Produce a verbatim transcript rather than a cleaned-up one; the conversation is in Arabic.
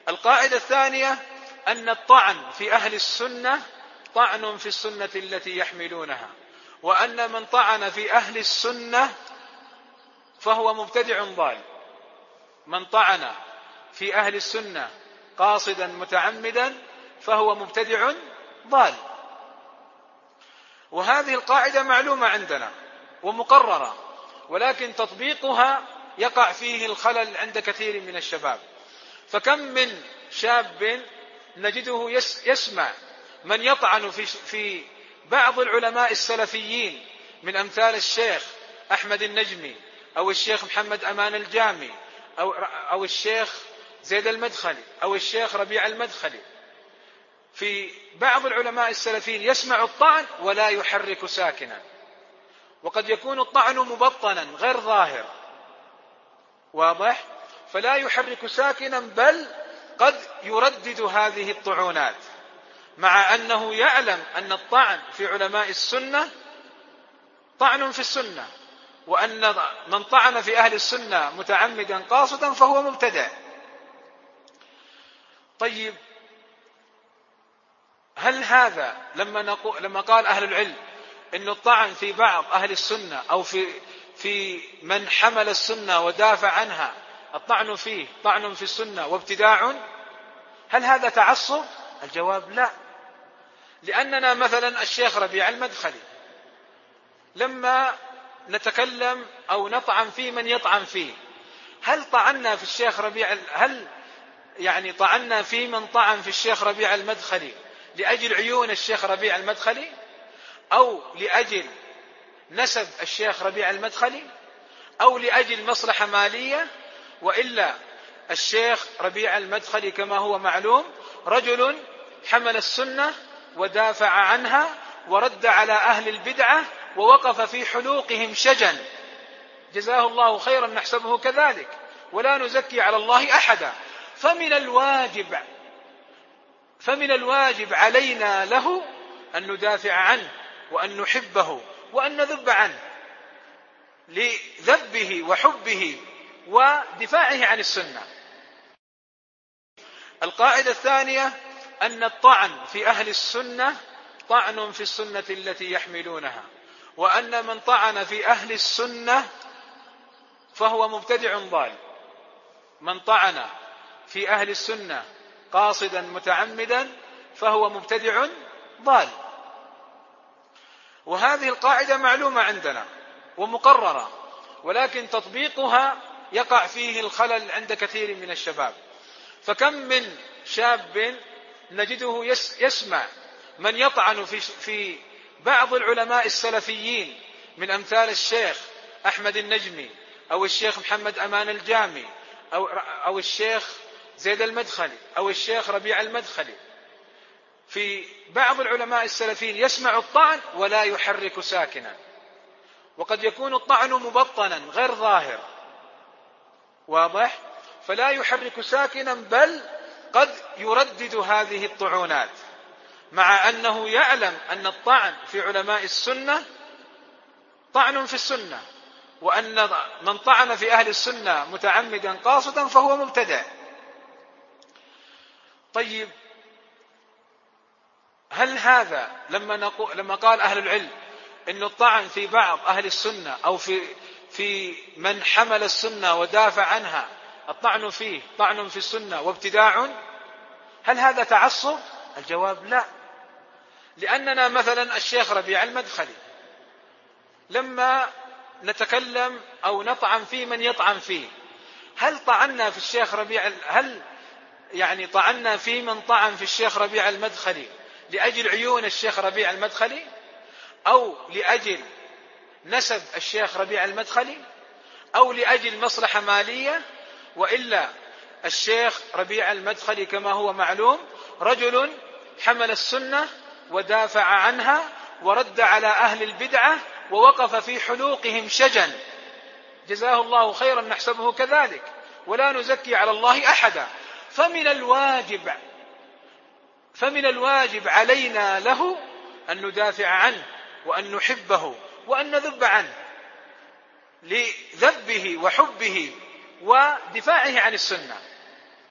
القاعدة الثانية أن الطعن في أهل السنة طعن في السنة التي يحملونها، وأن من طعن في أهل السنة فهو مبتدع ضال. من طعن في أهل السنة قاصدا متعمدا فهو مبتدع ضال. وهذه القاعدة معلومة عندنا ومقررة، ولكن تطبيقها يقع فيه الخلل عند كثير من الشباب. فكم من شاب نجده يسمع من يطعن في في بعض العلماء السلفيين من أمثال الشيخ أحمد النجمي أو الشيخ محمد أمان الجامي أو أو الشيخ زيد المدخلي أو الشيخ ربيع المدخلي. في بعض العلماء السلفيين يسمع الطعن ولا يحرك ساكنا، وقد يكون الطعن مبطنا غير ظاهر، واضح؟ فلا يحرك ساكنا، بل قد يردد هذه الطعونات، مع أنه يعلم أن الطعن في علماء السنة طعن في السنة، وأن من طعن في أهل السنة متعمدا قاصدا فهو مبتدع. طيب، هل هذا لما نقول لما قال أهل العلم إن الطعن في بعض أهل السنة أو في في من حمل السنة ودافع عنها الطعن فيه طعن في السنة وابتداع، هل هذا تعصب؟ الجواب لا. لأننا مثلا الشيخ ربيع المدخلي لما نتكلم أو نطعن في من يطعن فيه، هل طعنا في الشيخ ربيع هل يعني طعنا في من طعن في الشيخ ربيع المدخلي لأجل عيون الشيخ ربيع المدخلي أو لأجل نسب الشيخ ربيع المدخلي أو لأجل مصلحة مالية؟ وإلا الشيخ ربيع المدخلي كما هو معلوم رجل حمل السنة ودافع عنها ورد على أهل البدعة ووقف في حلوقهم شجا، جزاه الله خيرا، نحسبه كذلك ولا نزكي على الله أحدا. فمن الواجب فمن الواجب علينا له أن ندافع عنه وأن نحبه وأن نذب عنه لذبه وحبه ودفاعه عن السنة. القاعدة الثانية أن الطعن في أهل السنة طعن في السنة التي يحملونها، وأن من طعن في أهل السنة فهو مبتدع ضال. من طعن في أهل السنة قاصدا متعمدا فهو مبتدع ضال. وهذه القاعدة معلومة عندنا ومقررة، ولكن تطبيقها يقع فيه الخلل عند كثير من الشباب. فكم من شاب نجده يسمع من يطعن في في بعض العلماء السلفيين من أمثال الشيخ أحمد النجمي أو الشيخ محمد أمان الجامي أو أو الشيخ زيد المدخلي أو الشيخ ربيع المدخلي. في بعض العلماء السلفيين يسمع الطعن ولا يحرك ساكنا، وقد يكون الطعن مبطنا غير ظاهر، واضح؟ فلا يحرك ساكنا، بل قد يردد هذه الطعونات، مع أنه يعلم أن الطعن في علماء السنة طعن في السنة، وأن من طعن في أهل السنة متعمدا قاصدا فهو مبتدع. طيب، هل هذا لما نقول لما قال أهل العلم إن الطعن في بعض أهل السنة أو في في من حمل السنة ودافع عنها الطعن فيه طعن في السنة وابتداع، هل هذا تعصب؟ الجواب لا. لأننا مثلا الشيخ ربيع المدخلي لما نتكلم أو نطعن في من يطعن فيه، هل طعنا في الشيخ ربيع هل يعني طعنا في من طعن في الشيخ ربيع المدخلي لأجل عيون الشيخ ربيع المدخلي أو لأجل نسب الشيخ ربيع المدخلي أو لأجل مصلحة مالية؟ وإلا الشيخ ربيع المدخلي كما هو معلوم رجل حمل السنة ودافع عنها ورد على أهل البدعة ووقف في حلوقهم شجا، جزاه الله خيرا، نحسبه كذلك ولا نزكي على الله أحدا. فمن الواجب فمن الواجب علينا له أن ندافع عنه وأن نحبه وأن نذب عنه لذبه وحبه ودفاعه عن السنة.